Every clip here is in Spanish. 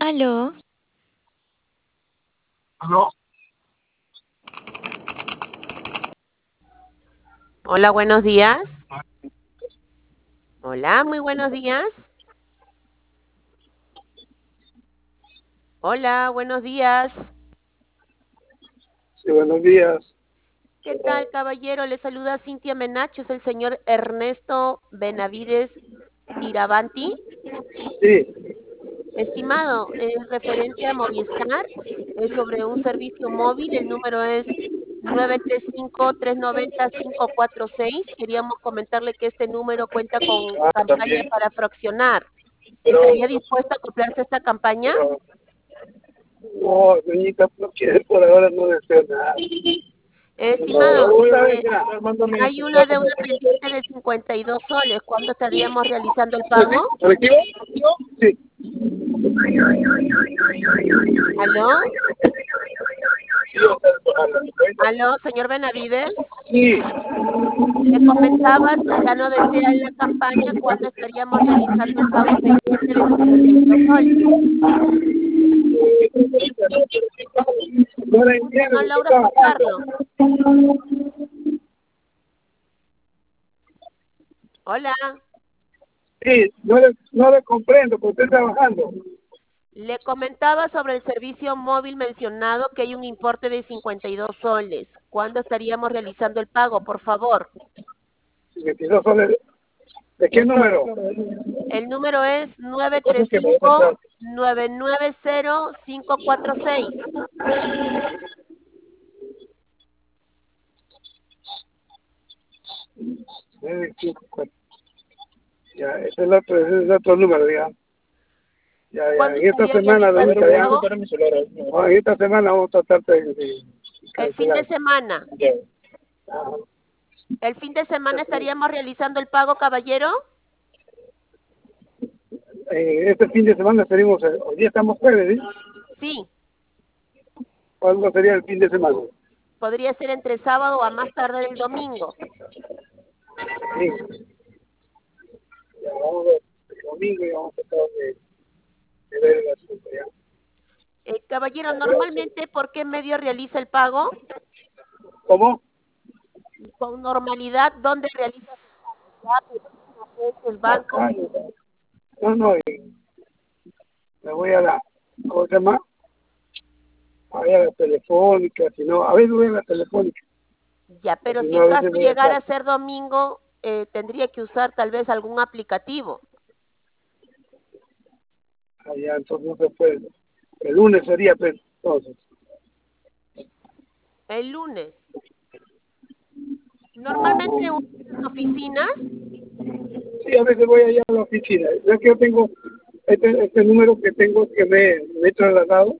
Aló, ¿Aló? Hola, buenos días. Hola, muy buenos días. Hola, buenos días. Sí, buenos días. ¿Qué tal, caballero? Le saluda Cintia Menacho, es el señor Ernesto Benavides Tirabanti. Sí, Estimado, es referente a Movistar, es sobre un servicio móvil, el número es 935-390-546. Queríamos comentarle que este número cuenta con campaña también. para fraccionar. Pero, ¿Estaría dispuesto a acoplarse a esta campaña? pero, no, doñita, no quiere por ahora, no deseo nada. Estimado, Una vez ya, mándame hay tu una dato, deuda por favor. pendiente de 52 soles. ¿Cuándo estaríamos realizando el pago? ¿Colectivo? Sí. ¿Aló? Sí, o sea, a la cuenta. ¿Aló, señor Benavides? Sí. Le comentaba si ya no desea la campaña, ¿cuándo estaríamos realizando el pago pendiente de 52 soles? No la entiendo, No estoy logro trabajando. escucharlo. Hola, Sí, no le comprendo, porque estoy trabajando. le comentaba sobre el servicio móvil mencionado que hay un importe de 52 soles. ¿Cuándo estaríamos realizando el pago, por favor? 22 soles. ¿De qué número? El número es Lo que pasa es que me voy a pasar. 935-990-546. Ya, ese es el otro número, digamos. Ya, ya, ¿Cuándo en esta estaría semana, realizando Doñita, el ya. pago? No, en esta semana vamos a tratar de El fin de calcular. semana. Ya. Ajá. ¿El fin de semana estaríamos realizando el pago, caballero? Este fin de semana salimos, hoy día estamos jueves, ¿sí? Sí, ¿Cuándo sería el fin de semana? podría ser entre sábado o a más tardar el domingo. Sí, ya, vamos a ver, el domingo y vamos a tratar de ver el asunto, ya. Caballero, normalmente, ¿por qué medio realiza el pago? ¿Cómo? Con normalidad, ¿dónde realiza su pago? ¿El banco? Acá, no, no, me voy a la, ¿cómo se llama? Voy a la telefónica, si no, a veces voy a la telefónica, Ya, o pero si si no, en a caso veces voy a llegara estar a ser domingo, tendría que usar tal vez algún aplicativo. allá, entonces no se puede. El lunes sería, pues, entonces. El lunes. Normalmente uno en las oficinas. Sí, a veces voy allá a la oficina. Ya que yo tengo este número que tengo que me he trasladado,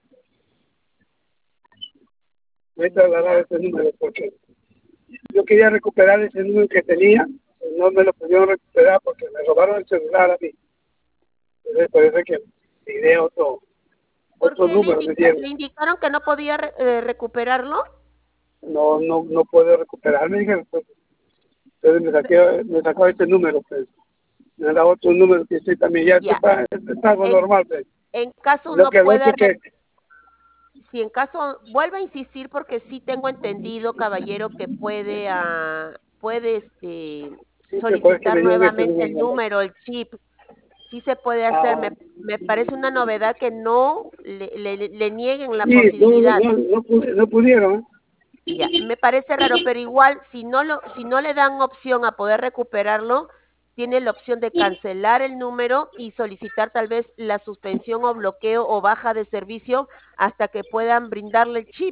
me he trasladado Ya. este número porque yo quería recuperar ese número que tenía, no me lo pudieron recuperar porque me robaron el celular a mí. Entonces, por eso es que tiré ¿Por otro qué número, me dieron. le indicaron que no podía recuperarlo? No puedo recuperarme, dije, pues, entonces me sacó este número, pues, me da otro número que estoy también, ya Ya. es algo En, normal, pues. en caso Lo no que el pueda, otro que, si en caso, vuelva a insistir porque sí tengo entendido, caballero, que puede sí, que fue que solicitar me dieron ese nuevamente número el nomás. número, el chip. Sí se puede hacer. Ah, Me parece una novedad que no le nieguen la sí, posibilidad. no pudieron, ¿eh? Ya, me parece raro, pero igual, si no le dan opción a poder recuperarlo, tiene la opción de cancelar el número y solicitar tal vez la suspensión o bloqueo o baja de servicio hasta que puedan brindarle el chip.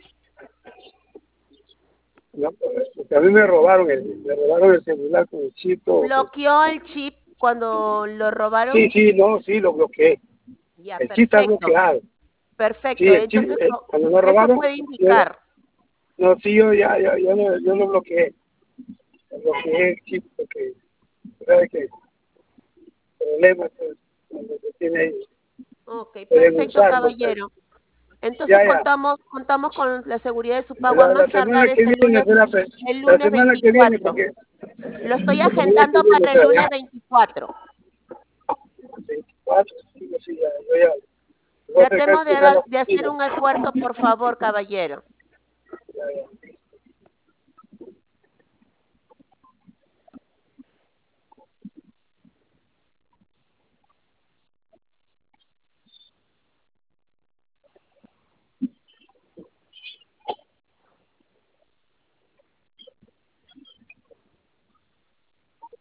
No, porque a mí me robaron el celular con el chip, todo, pues. Bloqueó el chip cuando lo robaron. Sí, sí, no, sí, lo bloqueé. Ya, El chip está perfecto, bloqueado. Sí, perfecto. el chip, Entonces, cuando me eso robaron, puede yo, indicar. no, sí, yo lo bloqueé. Lo bloqueé el chip porque, ¿sabes qué? Problemas, pues, cuando se tiene ahí, Ok, pueden perfecto, usarlo, pues. caballero. Entonces Ya, ya. contamos con la seguridad de su pago a La más semana tardar que este viene, lunes, será, pues, el la lunes semana que viene, 24. porque Lo estoy la semana que agendando viene, para el será, lunes ya. 24. 24, sí, sí, ya, yo ya. Voy Entonces, tratemos ¿qué es lo de hacer posible? un esfuerzo, por favor, caballero.